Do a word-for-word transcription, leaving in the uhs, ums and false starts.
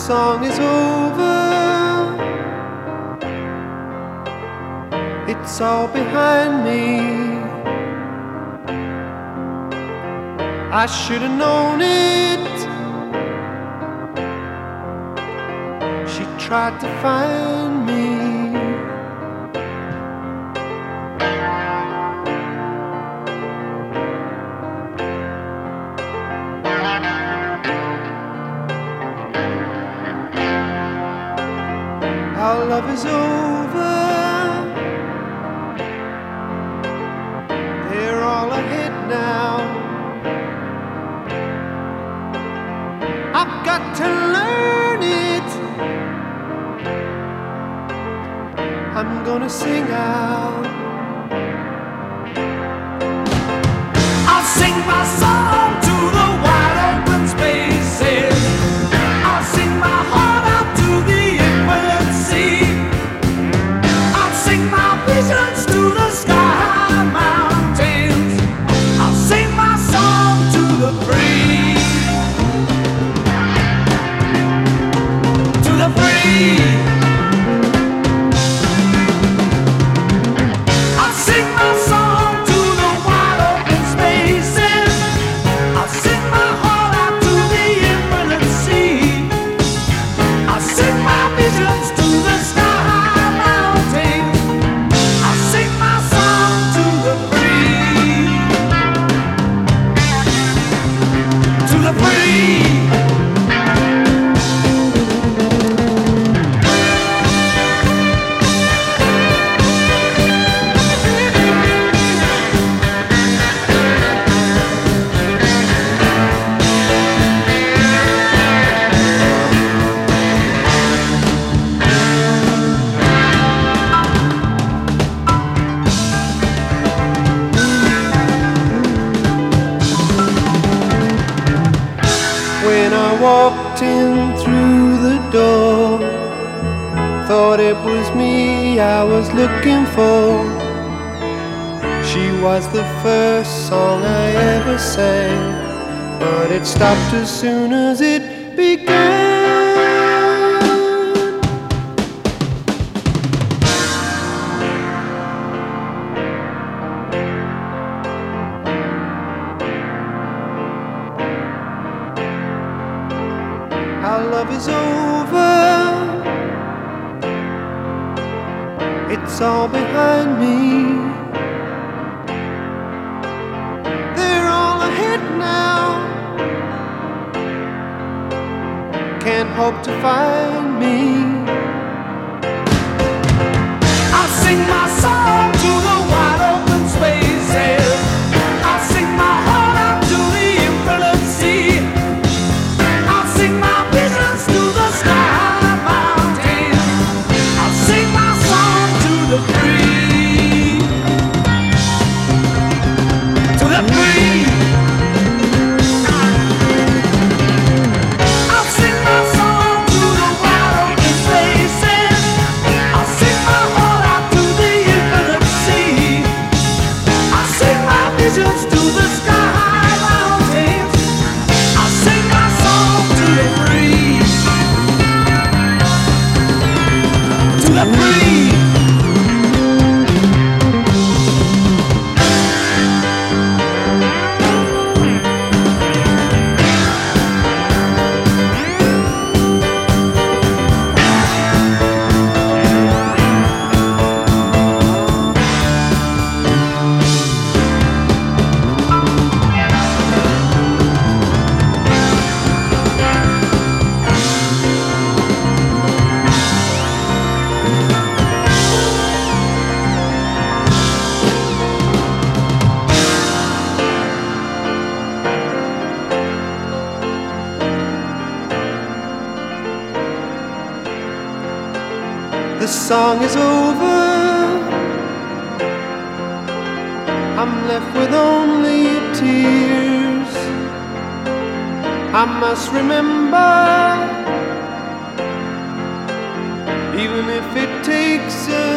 song is over, it's all behind me. I should have known it. She tried to find me. Our love is over, they're all ahead now. I've got to learn it. I'm gonna sing out. I'll sing my song to the wide open spaces. I'll sing my heart out to the infinite sea. I'll sing my visions to the sky mountains. I'll sing my song to the free. To the free. I'll sing my song to the wide open spaces. I'll sing my heart out to the infinite sea. I'll sing my visions to the sky mountains. I'll sing my song to the free. To the free. When I walked in through the door, thought it was me I was looking for. She was the first song I ever sang, but it stopped as soon as it began. Our love is over, it's all behind me. They're all ahead now, can't hope to find me. I'll sing my song to the wide open spaces. I'll sing my heart out to the infinite sea. I'll sing my visions to the sky mountains. I'll sing my song to the free. To the free. I'll sing my song to the wide open spaces. I'll sing my heart out to the infinite sea. I'll sing my visions to the sky mountains. I'll sing my song to the free. To the free. The song is over, I'm left with only tears. I must remember, even if it takes a